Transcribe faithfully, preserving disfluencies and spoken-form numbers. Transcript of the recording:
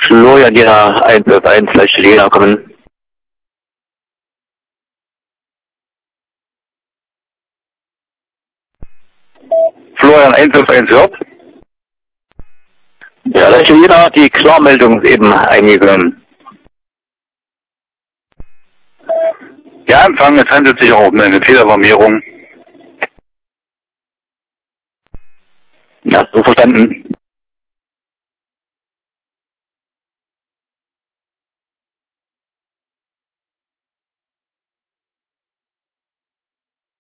Florian Jena eins fünf eins, leicht Jena kommen. Florian eins fünf eins hört. Ja, leicht Jena hat die Klarmeldung eben eingegangen. Ja, Empfang, es handelt sich auch um eine Fehlervermehrung. Ja, so verstanden.